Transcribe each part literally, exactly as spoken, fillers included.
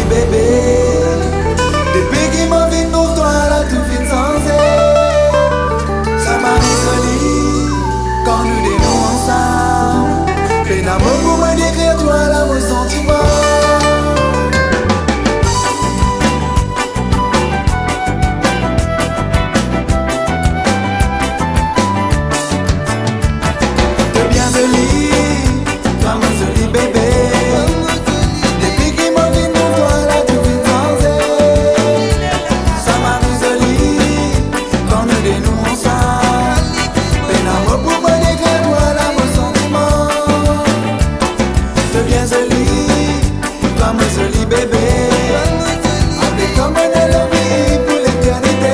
bébé. Depuis qu'il m'a vu pour toi, là tout fin sans elle. Ça m'a résolu quand nous dénons ensemble. Plein d'amour pour me décrire toi là mon sentiment. T'es bien jolie, toi mon joli bébé. Depuis qu'il m'a vu pour toi là tout fin sans elle. Ça m'a résolu quand nous dénons ensemble. Plein d'amour pour me décrire toi là mon sentiment. T'es bien jolie, toi mon joli bébé. Avec comme un élève pour l'éternité.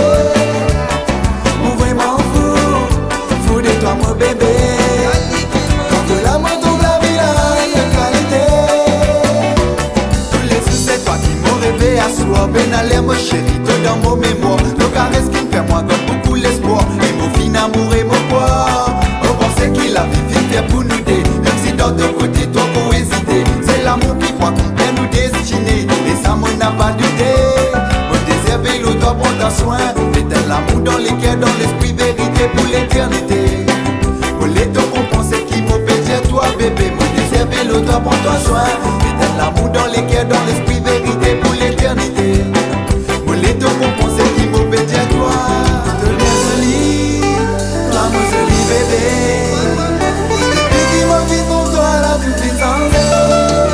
Mon vraiment fou, fou de toi mon bébé. Quand de l'amour trouve la vie là, une qualité. Tous les jours c'est toi qui m'ont rêvé à soi. Ben allez mon chéri, toi dans mon mémoire. Le caresse qui me fait moi comme beaucoup l'espoir. Et mon fin amour et mon poids. On pensait qu'il a vie vite fait pour nous deux. Même si dans deux côtés toi pour hésiter. C'est l'amour qui croit qu'on peut nous destiner. Et ça m'en a pas douté. Mon désir vélo doit prendre soin. Éteins l'amour dans les cœurs, dans l'esprit, vérité pour l'éternité. Pour les temps qu'on pensait qui m'ont pété toi bébé. Mon désir vélo doit prendre soin. Éteins l'amour dans les cœurs, dans l'esprit, vérité pour l'éternité. Pour les temps qu'on pensait qui m'ont pété toi. T'es bien jolie, toi mon joli bébé. Depuis qu'il m'a vu pour toi là tout fin sans elle.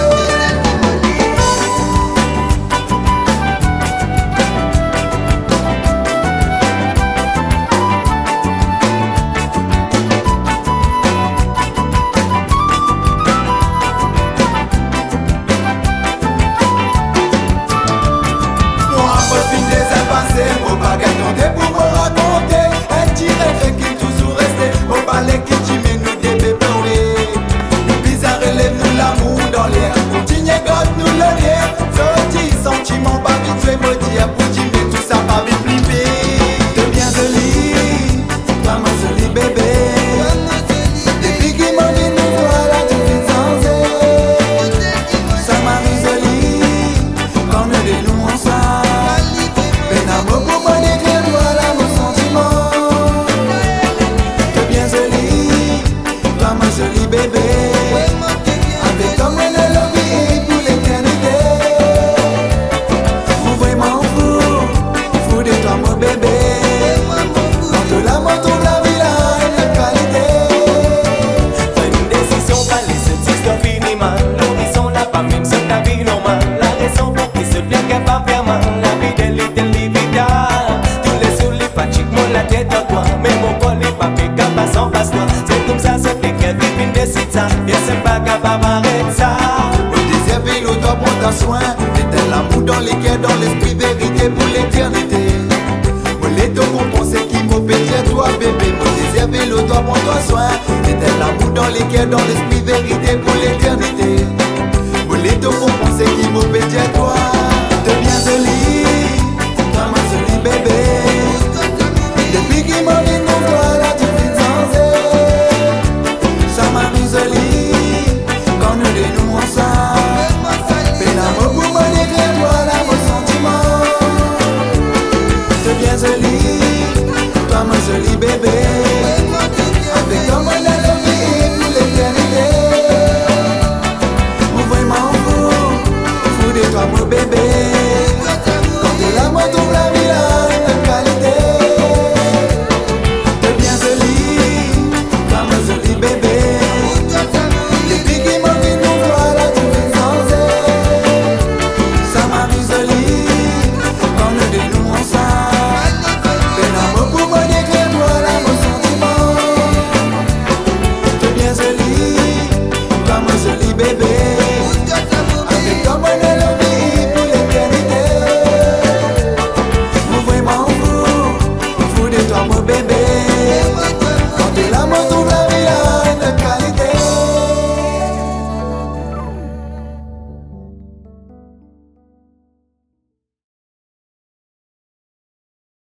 Moi, pas fin des passé, mon bagage non t'es pour me raconter. Un petit rêve qui toujours resté, au balai qui t'y met nous des bébés. Nous bizarre relève nous l'amour dans l'air. Continue God nous le lien. Sorti sentiment pas vite fait me dire pour t'y mettre tout ça pas vite flipper. T'es bien jolie, toi mon joli bébé. Depuis qu'il m'a vu nous toi là tout fin sans elle. Ça m'a résolu quand nous dénons ensemble. Ben amour pour me décrire toi là mon sentiment. T'es bien jolie, toi mon joli bébé. Avec comme un élève pour l'éternité. Mon vraiment fou, fou de toi mon bébé. Quand de l'amour trouve la vie là, une qualité. Fais une décision, pas les se infiniment. L'horizon là, pas même sur ta vie normale. La raison pour qui se plaît qu'elle va faire mal. La vie de l'idée, l'ivida. Tous les sous les fatigues, mon la tête à toi. Mais mon corps n'est pas fait qu'à pas sans passe-toi. C'est comme ça, c'est qu'elle vit une décide ça. Et c'est pas capable d'arrêter ça. Mon désir vélo doit prendre soin. Éteins l'amour dans les cœurs, dans l'esprit, vérité pour l'éternité. Mon leto qu'on pensait qui m'ont pété toi bébé. Mon désir vélo doit prendre soin. Éteins l'amour dans les cœurs, dans l'esprit, vérité pour l'éternité. Mon leto qu'on pensait qui m'ont pété toi. T'es bien jolie, toi mon joli bébé. Depuis qu'il m'a vu pour toi là tout fin sans elle. Ça m'a résolu quand nous dénons ensemble. Mais l'amour pour me décrire toi là mon sentiment. T'es bien jolie, toi mon joli bébé.